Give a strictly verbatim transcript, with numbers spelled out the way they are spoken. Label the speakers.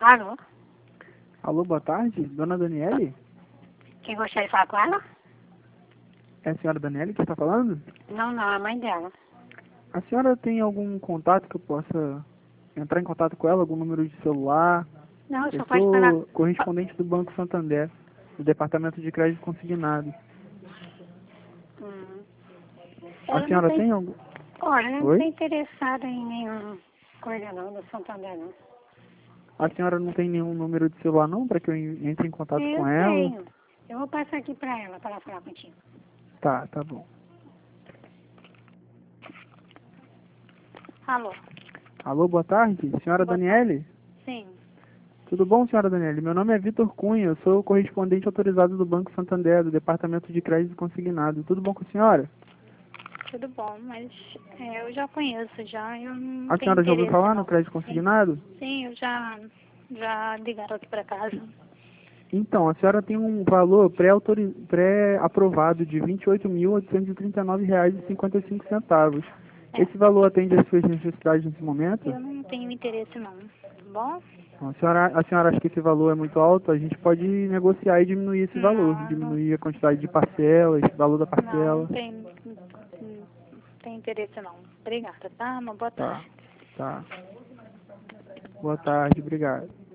Speaker 1: Alô?
Speaker 2: Alô, boa tarde, dona Daniele?
Speaker 1: Quem gostaria de falar com ela?
Speaker 2: É a senhora Daniele que está falando?
Speaker 1: Não, não, é a mãe dela.
Speaker 2: A senhora tem algum contato que eu possa entrar em contato com ela? Algum número de celular?
Speaker 1: Não,
Speaker 2: Eu
Speaker 1: só pode falar.
Speaker 2: sou correspondente do Banco Santander, do Departamento de Crédito Consignado.
Speaker 1: Hum.
Speaker 2: A
Speaker 1: Ela não
Speaker 2: senhora
Speaker 1: tem.
Speaker 2: tem algum...
Speaker 1: Olha, ela não
Speaker 2: Oi?
Speaker 1: está interessada em nenhuma coisa não, do Santander não.
Speaker 2: A senhora não tem nenhum número de celular não, para que eu en- entre em contato
Speaker 1: Eu
Speaker 2: com ela?
Speaker 1: tenho. Eu vou passar aqui para ela, para ela falar contigo.
Speaker 2: Tá, tá bom.
Speaker 1: Alô?
Speaker 2: Alô, boa tarde, senhora
Speaker 1: Boa
Speaker 2: Daniele?
Speaker 1: Sim.
Speaker 2: Tudo bom, senhora Daniele? Meu nome é Vitor Cunha, eu sou o correspondente autorizado do Banco Santander, do Departamento de Crédito Consignado. Tudo bom com a senhora?
Speaker 1: Tudo bom, mas é, eu já conheço já, eu não
Speaker 2: A
Speaker 1: tenho
Speaker 2: senhora já ouviu
Speaker 1: interesse
Speaker 2: falar no
Speaker 1: não.
Speaker 2: crédito
Speaker 1: Sim,
Speaker 2: consignado?
Speaker 1: sim, eu já, já ligaram aqui para casa.
Speaker 2: Então, a senhora tem um valor pré-autori- pré-aprovado de vinte e oito mil, oitocentos e trinta e nove reais e cinquenta e cinco centavos.
Speaker 1: É,
Speaker 2: Esse valor atende às suas necessidades nesse momento?
Speaker 1: eu não tenho interesse não, tá bom?
Speaker 2: A senhora, a senhora acha que esse valor é muito alto? A gente pode negociar e diminuir esse valor,
Speaker 1: Não, não,
Speaker 2: diminuir a quantidade de parcelas, valor da
Speaker 1: não, não
Speaker 2: parcela.
Speaker 1: tem, não tem interesse não. Obrigada, tá? Uma boa
Speaker 2: Tá,
Speaker 1: tarde.
Speaker 2: tá. Boa tarde, obrigado.